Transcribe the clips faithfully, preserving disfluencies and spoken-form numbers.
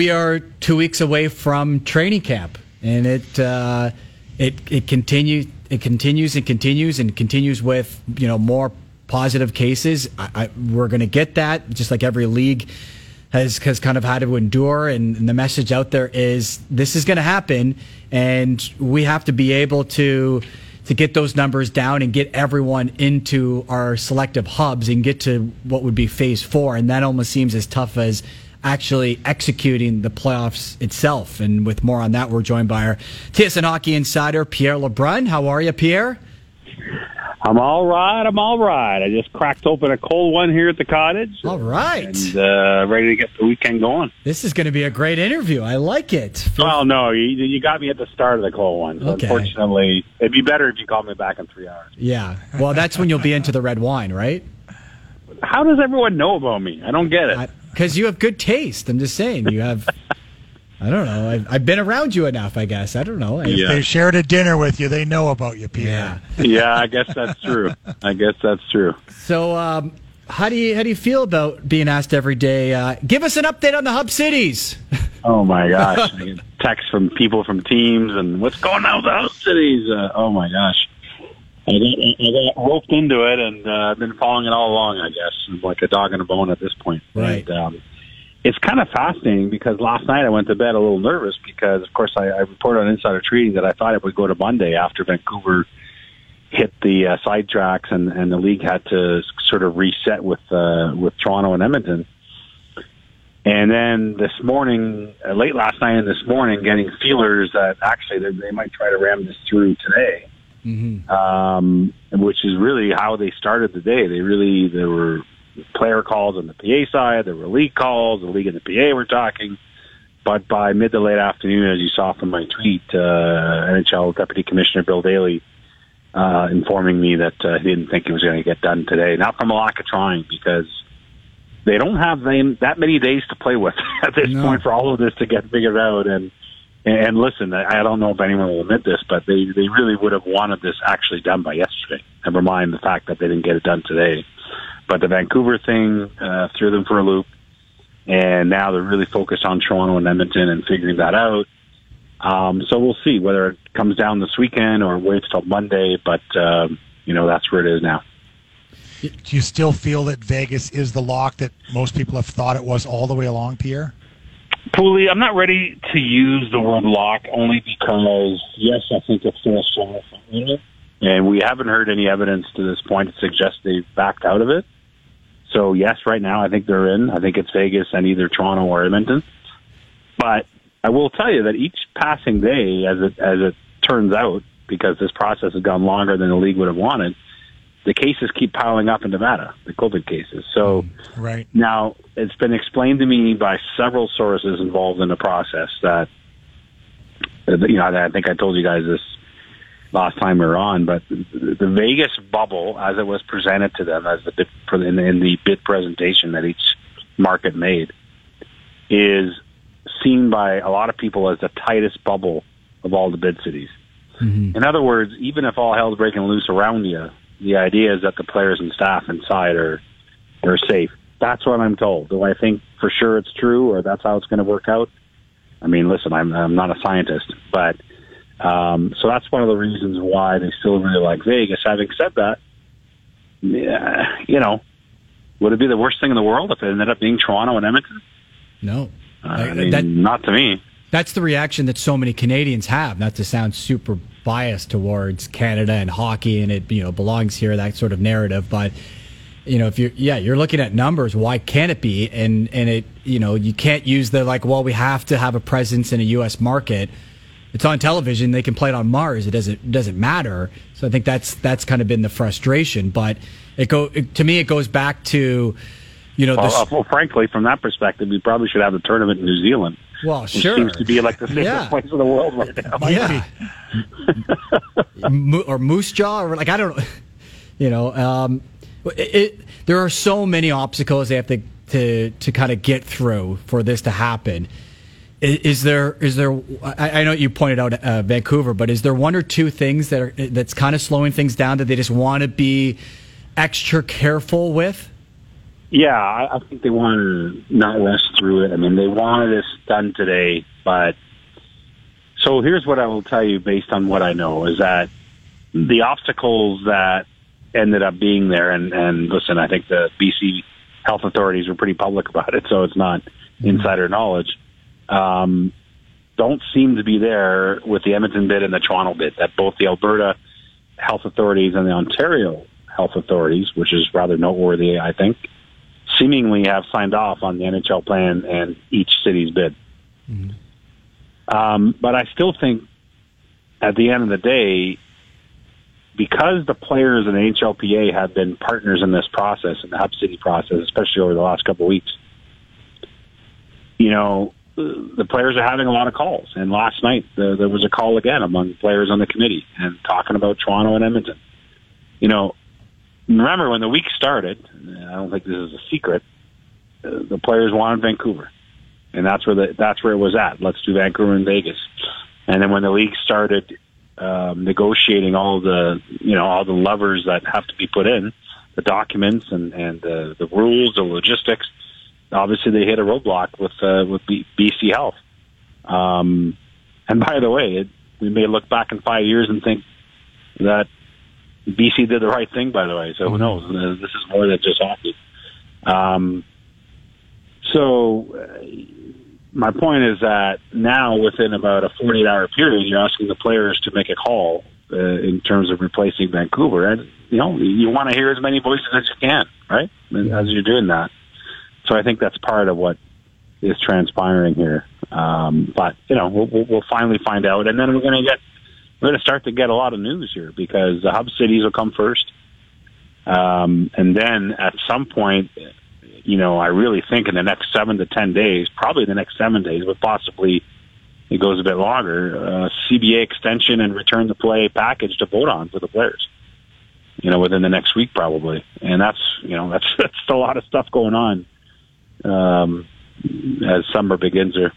We are two weeks away from training camp, and it uh, it it continues it continues and continues and continues with you know more positive cases. I, I, we're going to get that, just like every league has has kind of had to endure. And, and the message out there is this is going to happen, and we have to be able to to get those numbers down and get everyone into our selective hubs and get to what would be phase four. And that almost seems as tough as actually executing the playoffs itself. And with more on that, we're joined by our T S N Hockey insider, Pierre LeBrun. How are you, Pierre? I'm all right. I'm all right. I just cracked open a cold one here at the cottage. All right. And uh, ready to get the weekend going. This is going to be a great interview. I like it. Well, no, you, you got me at the start of the cold one. So okay. Unfortunately, it'd be better if you called me back in three hours. Yeah. Well, that's when you'll be into the red wine, right? How does everyone know about me? I don't get it. Because you have good taste. I'm just saying. You have... I don't know. I've, I've been around you enough, I guess. I don't know. If yeah. they shared a dinner with you, they know about you, Pierre. Yeah, yeah I guess that's true. I guess that's true. So, um, how do you how do you feel about being asked every day? Uh, give us an update on the Hub Cities. Oh my gosh! I get texts from people from teams and what's going on with the Hub Cities. Uh, oh my gosh! I got, I got roped into it, and uh, I've been following it all along. I guess I'm like a dog in a bone at this point. Right. And, um, it's kind of fascinating because last night I went to bed a little nervous because, of course, I, I reported on Insider Trading that I thought it would go to Monday after Vancouver hit the uh, side tracks and, and the league had to sort of reset with uh, with Toronto and Edmonton. And then this morning, uh, late last night and this morning, getting feelers that actually they, they might try to ram this through today, mm-hmm. um, which is really how they started the day. They really, there were player calls on the P A side, there were league calls, the league and the P A were talking, but by mid to late afternoon, as you saw from my tweet, uh, N H L Deputy Commissioner Bill Daly uh, informing me that uh, he didn't think it was going to get done today, not from a lack of trying, because they don't have them, that many days to play with at this no. point for all of this to get figured out. And and listen, I don't know if anyone will admit this, but they, they really would have wanted this actually done by yesterday, never mind the fact that they didn't get it done today. But the Vancouver thing uh, threw them for a loop, and now they're really focused on Toronto and Edmonton and figuring that out. Um, so we'll see whether it comes down this weekend or waits till Monday, but, uh, you know, that's where it is now. Do you still feel that Vegas is the lock that most people have thought it was all the way along, Pierre? Pooley, I'm not ready to use the word lock only because, yes, I think it's still a strong favorite, and we haven't heard any evidence to this point to suggest they've backed out of it. So, yes, right now I think they're in. I think it's Vegas and either Toronto or Edmonton. But I will tell you that each passing day, as it as it turns out, because this process has gone longer than the league would have wanted, the cases keep piling up in Nevada, the COVID cases. So right. Now it's been explained to me by several sources involved in the process that, you know, I think I told you guys this last time we were on, but the Vegas bubble, as it was presented to them as the bid, in, in the bid presentation that each market made, is seen by a lot of people as the tightest bubble of all the bid cities. Mm-hmm. In other words, even if all hell's breaking loose around you, the idea is that the players and staff inside are are safe. That's what I'm told. Do I think for sure it's true or that's how it's going to work out? I mean, listen, I'm I'm not a scientist, but Um, so that's one of the reasons why they still really like Vegas. Having said that, yeah, you know, would it be the worst thing in the world if it ended up being Toronto and Edmonton? No. Uh, I mean, that, not to me. That's the reaction that so many Canadians have, not to sound super biased towards Canada and hockey and it, you know, belongs here, that sort of narrative. But, you know, if you're, yeah, you're looking at numbers, why can't it be? And, and it, you know, you can't use the like, well, we have to have a presence in a U S market. It's on television. They can play it on Mars. It doesn't it doesn't matter. So I think that's that's kind of been the frustration. But it go it, to me, it goes back to, you know, well, the, uh, well, frankly, from that perspective, we probably should have the tournament in New Zealand. Well, sure. It seems to be like the safest yeah. place in the world right now. Yeah. Mo- or Moose Jaw, or like I don't know. You know, um, it, it, there are so many obstacles they have to to to kind of get through for this to happen. Is there, is there, I know you pointed out uh, Vancouver, but is there one or two things that are, that's kind of slowing things down that they just want to be extra careful with? Yeah, I, I think they want to not rush through it. I mean, they wanted this done today, but so here's what I will tell you based on what I know is that the obstacles that ended up being there, and, and listen, I think the B C health authorities were pretty public about it, so it's not insider knowledge, um, don't seem to be there with the Edmonton bid and the Toronto bid, that both the Alberta health authorities and the Ontario health authorities, which is rather noteworthy, I think, seemingly have signed off on the N H L plan and each city's bid. Mm-hmm. Um, but I still think at the end of the day, because the players in the H L P A have been partners in this process, in the Hub City process, especially over the last couple of weeks, you know, the players are having a lot of calls. And last night, the, there was a call again among players on the committee and talking about Toronto and Edmonton. You know, remember when the week started, I don't think this is a secret, uh, the players wanted Vancouver. And that's where the, that's where it was at. Let's do Vancouver and Vegas. And then when the league started um, negotiating all the, you know, all the levers that have to be put in, the documents and, and uh, the rules, the logistics, obviously they hit a roadblock with uh, with B- BC Health. Um, and by the way, it, we may look back in five years and think that B C did the right thing, by the way. So who knows? Uh, this is more than just hockey. Um, so uh, my point is that now within about a forty-eight hour period, you're asking the players to make a call uh, in terms of replacing Vancouver. And, you know, you want to hear as many voices as you can, right? And as you're doing that. So I think that's part of what is transpiring here. Um, but, you know, we'll, we'll finally find out. And then we're going to get, we're going to start to get a lot of news here because the hub cities will come first. Um, and then at some point, you know, I really think in the next seven to ten days, probably the next seven days, but possibly it goes a bit longer, uh, C B A extension and return to play package to vote on for the players, you know, within the next week probably. And that's, you know, that's, that's a lot of stuff going on. Um, as summer begins here.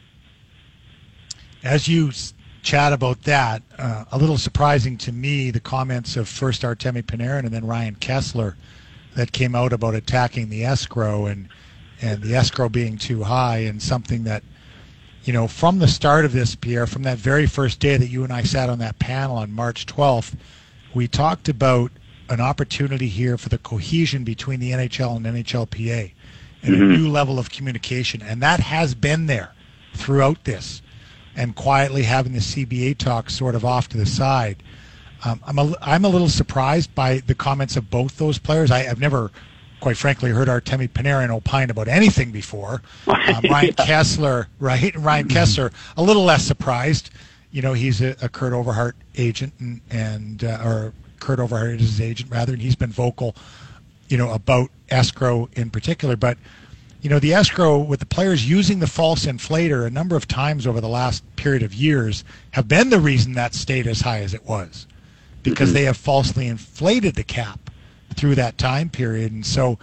As you chat about that, uh, a little surprising to me, the comments of first Artemi Panarin and then Ryan Kessler that came out about attacking the escrow and, and the escrow being too high, and something that, you know, from the start of this, Pierre, from that very first day that you and I sat on that panel on March twelfth, we talked about an opportunity here for the cohesion between the N H L and N H L P A. And mm-hmm. a new level of communication. And that has been there throughout this, and quietly having the C B A talk sort of off to the side. Um, I'm, a, I'm a little surprised by the comments of both those players. I, I've never, quite frankly, heard Artemi Panarin opine about anything before. Um, Ryan yeah. Kessler, right? Ryan mm-hmm. Kessler, a little less surprised. You know, he's a, a Kurt Overhart agent, and, and uh, or Kurt Overhart is his agent, rather, and he's been vocal, you know, about escrow in particular. But, you know, the escrow with the players using the false inflator a number of times over the last period of years have been the reason that stayed as high as it was, because mm-hmm. they have falsely inflated the cap through that time period. And so,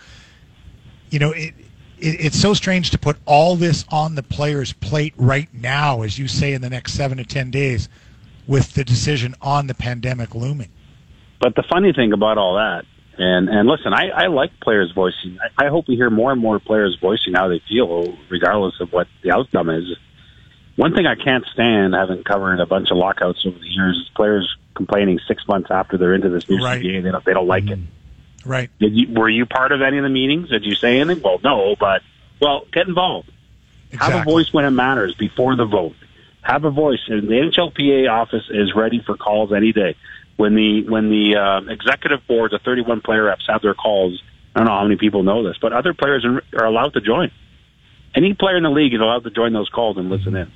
you know, it, it it's so strange to put all this on the players' plate right now, as you say, in the next seven to ten days, with the decision on the pandemic looming. But the funny thing about all that, And and listen, I, I like players voicing. I, I hope we hear more and more players voicing how they feel, regardless of what the outcome is. One thing I can't stand, having covered a bunch of lockouts over the years, is players complaining six months after they're into this new right. C B A, they don't, they don't like mm-hmm. it. Right. Did you, were you part of any of the meetings? Did you say anything? Well, no, but, well, get involved. Exactly. Have a voice when it matters before the vote. Have a voice. And the N H L P A office is ready for calls any day. When the when the uh, executive board, the thirty-one player reps, have their calls, I don't know how many people know this, but other players are, are allowed to join. Any player in the league is allowed to join those calls and listen in.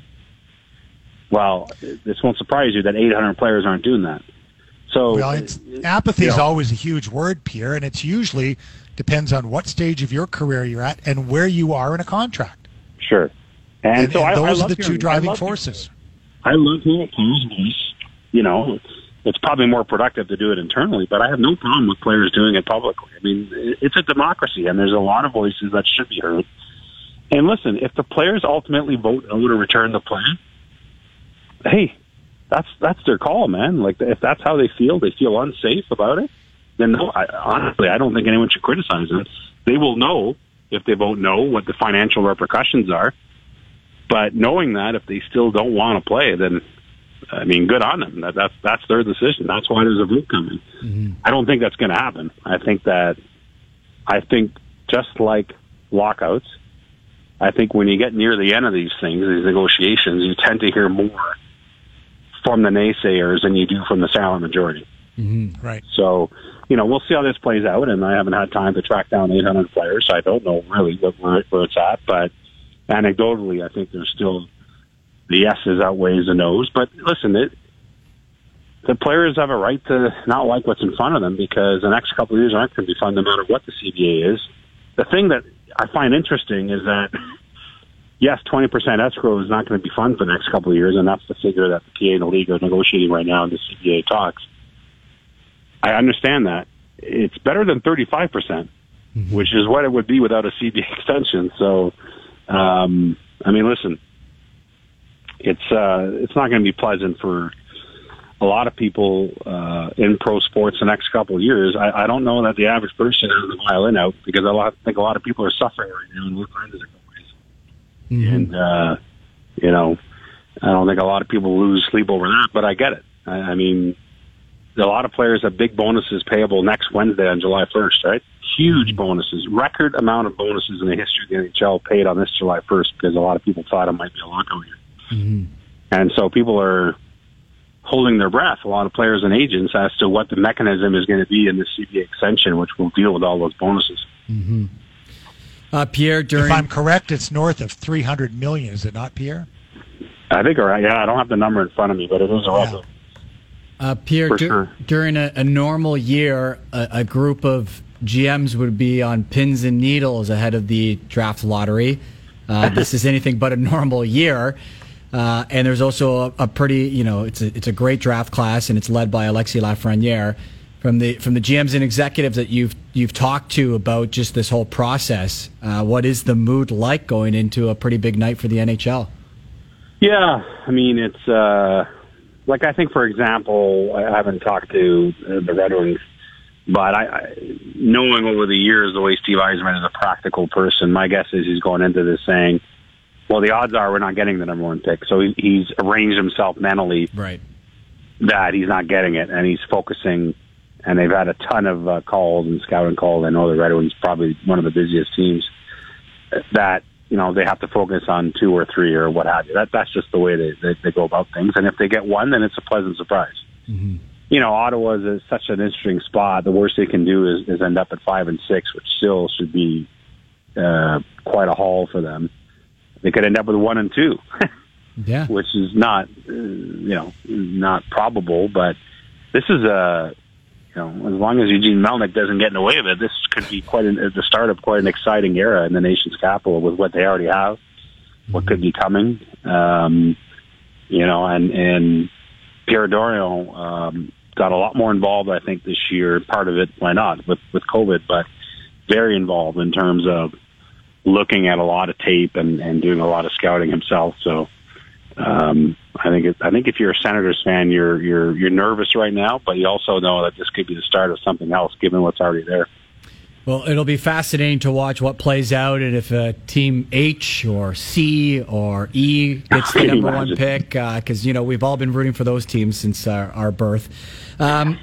Well, this won't surprise you that eight hundred players aren't doing that. So, well, it's, apathy you is know, always a huge word, Pierre, and it's usually depends on what stage of your career you're at and where you are in a contract. Sure. And, and, so and I, those I are the hearing, two driving I forces. Hearing, I love hearing players' voice. You know, it's probably more productive to do it internally, but I have no problem with players doing it publicly. I mean, it's a democracy, and there's a lot of voices that should be heard. And listen, if the players ultimately vote no to return the plan, hey, that's that's their call, man. Like, if that's how they feel, they feel unsafe about it, then no, I, honestly, I don't think anyone should criticize them. they will know if they vote no what the financial repercussions are. But knowing that if they still don't want to play, then I mean, good on them. That, that's that's their decision. That's why there's a vote coming. Mm-hmm. I don't think that's going to happen. I think that I think just like lockouts, I think when you get near the end of these things, these negotiations, you tend to hear more from the naysayers than you do from the silent majority. Mm-hmm. Right. So, you know, we'll see how this plays out, and I haven't had time to track down eight hundred players, so I don't know really what, where, where it's at. But anecdotally, I think there's still the yeses outweighs the no's. But listen, it, the players have a right to not like what's in front of them because the next couple of years aren't going to be fun no matter what the C B A is. The thing that I find interesting is that, yes, twenty percent escrow is not going to be fun for the next couple of years, and that's the figure that the P A and the league are negotiating right now in the C B A talks. I understand that. It's better than thirty-five percent, mm-hmm. which is what it would be without a C B A extension. So, um, I mean, listen, it's uh, it's not going to be pleasant for a lot of people uh, in pro sports the next couple of years. I, I don't know that the average person has the violin out because I lot, think a lot of people are suffering right now in all kinds of different ways. Mm-hmm. And, uh, you know, I don't think a lot of people lose sleep over that, but I get it. I, I mean, a lot of players have big bonuses payable next Wednesday on July first, right? Huge mm-hmm. bonuses, record amount of bonuses in the history of the N H L paid on this July first because a lot of people thought it might be a lockout year. Mm-hmm. And so people are holding their breath, a lot of players and agents, as to what the mechanism is going to be in the C B A extension, which will deal with all those bonuses. Mm-hmm. Uh, Pierre, during... If I'm correct, it's north of three hundred million dollars, is it not, Pierre? I think, all right. Yeah, I don't have the number in front of me, but it is a yeah. Uh, Pierre, du- sure. during a, a normal year, a, a group of G Ms would be on pins and needles ahead of the draft lottery. Uh, this is anything but a normal year. Uh, and there's also a, a pretty, you know, it's a it's a great draft class, and it's led by Alexis Lafreniere. From the from the G Ms and executives that you've you've talked to about just this whole process, uh, what is the mood like going into a pretty big night for the N H L? Yeah, I mean, it's uh, like I think, for example, I haven't talked to uh, the Red Wings, but I, I knowing over the years the way Steve Yzerman is a practical person, my guess is he's going into this saying, well, the odds are we're not getting the number one pick. So he, he's arranged himself mentally right. that he's not getting it, and he's focusing. And they've had a ton of uh, calls and scouting calls. I know the Red Wings probably one of the busiest teams. That you know they have to focus on two or three or what have you. That that's just the way they they, they go about things. And if they get one, then it's a pleasant surprise. Mm-hmm. You know, Ottawa is such an interesting spot. The worst they can do is, is end up at five and six, which still should be uh, quite a haul for them. They could end up with one and two, yeah, which is not, uh, you know, not probable. But this is a, you know, as long as Eugene Melnyk doesn't get in the way of it, this could be quite an, the start of quite an exciting era in the nation's capital with what they already have, what could be coming, um, you know, and and Pierre Dorion um, got a lot more involved, I think, this year. Part of it, why not, with with COVID, but very involved in terms of looking at a lot of tape and, and doing a lot of scouting himself. So um, I think it, I think if you're a Senators fan, you're you're you're nervous right now, but you also know that this could be the start of something else, given what's already there. Well, it'll be fascinating to watch what plays out, and if uh, Team H or C or E gets the number one pick, because uh, you know we've all been rooting for those teams since our, our birth. Um,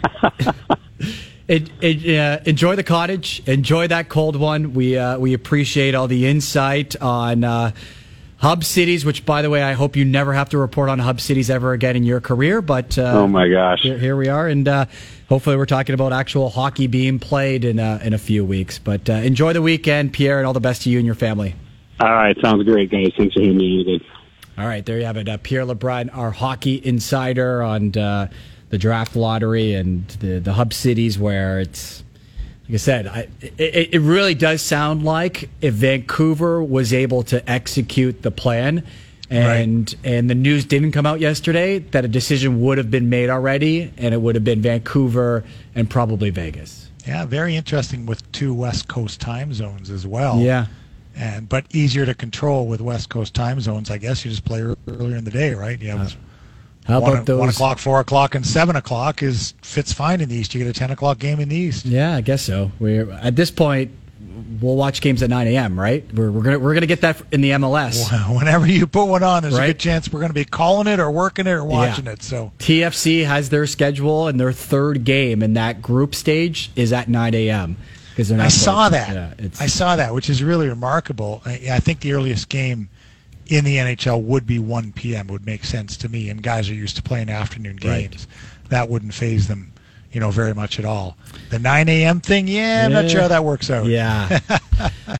It, it, uh, enjoy the cottage. Enjoy that cold one. We uh, we appreciate all the insight on uh, Hub Cities, which, by the way, I hope you never have to report on Hub Cities ever again in your career. But uh, oh my gosh, here, here we are, and uh, hopefully we're talking about actual hockey being played in uh, in a few weeks. But uh, enjoy the weekend, Pierre, and all the best to you and your family. All right, sounds great, guys. Thanks for having me. All right, there you have it. Uh, Pierre LeBrun, our hockey insider on uh, the draft lottery and the, the hub cities where it's, like I said, I, it, it really does sound like if Vancouver was able to execute the plan and right. and the news didn't come out yesterday, that a decision would have been made already, and it would have been Vancouver and probably Vegas. Yeah, very interesting with two West Coast time zones as well. Yeah. and But easier to control with West Coast time zones. I guess you just play earlier in the day, right? You have uh. How one, about those? One o'clock, four o'clock, and seven o'clock is fits fine in the East. You get a ten o'clock game in the East. Yeah, I guess so. We're at this point. we'll watch games at nine a.m. Right? We're we're gonna we're gonna get that in the M L S. Whenever you put one on, there's right? a good chance we're going to be calling it or working it or watching yeah. it. So T F C has their schedule, and their third game in that group stage is at nine a.m. because they're not. I saw playing. that. Yeah, I saw that, which is really remarkable. I, I think the earliest game in the N H L would be one p.m. would make sense to me, and guys are used to playing afternoon games. Right. That wouldn't faze them, you know, very much at all. The nine a.m. thing, yeah, I'm yeah. not sure how that works out. Yeah.